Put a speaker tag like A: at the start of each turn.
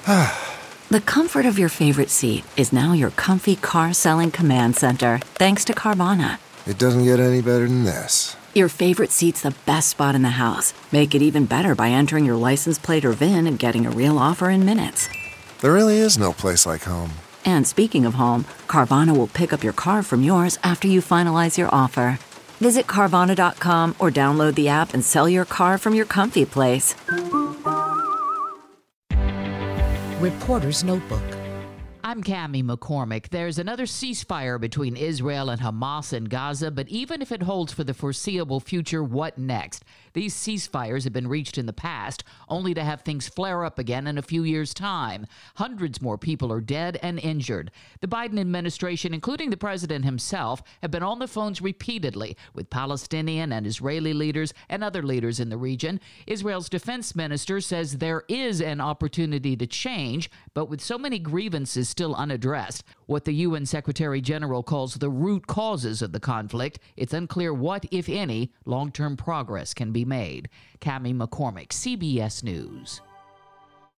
A: The comfort of your favorite seat is now your comfy car selling command center, thanks to Carvana.
B: It doesn't get any better than this.
A: Your favorite seat's the best spot in the house. Make it even better by entering your license plate or VIN and getting a real offer in minutes.
B: There really is no place like home.
A: And speaking of home, Carvana will pick up your car from yours after you finalize your offer. Visit Carvana.com or download the app and sell your car from your comfy place.
C: Reporter's Notebook.
D: I'm Cammie McCormick. There's another ceasefire between Israel and Hamas in Gaza, but even if it holds for the foreseeable future, what next? These ceasefires have been reached in the past, only to have things flare up again in a few years' time. Hundreds more people are dead and injured. The Biden administration, including the president himself, have been on the phones repeatedly with Palestinian and Israeli leaders and other leaders in the region. Israel's defense minister says there is an opportunity to change, but with so many grievances still unaddressed, what the UN Secretary General calls the root causes of the conflict, it's unclear what, if any, long-term progress can be made. Cammie McCormick, CBS News.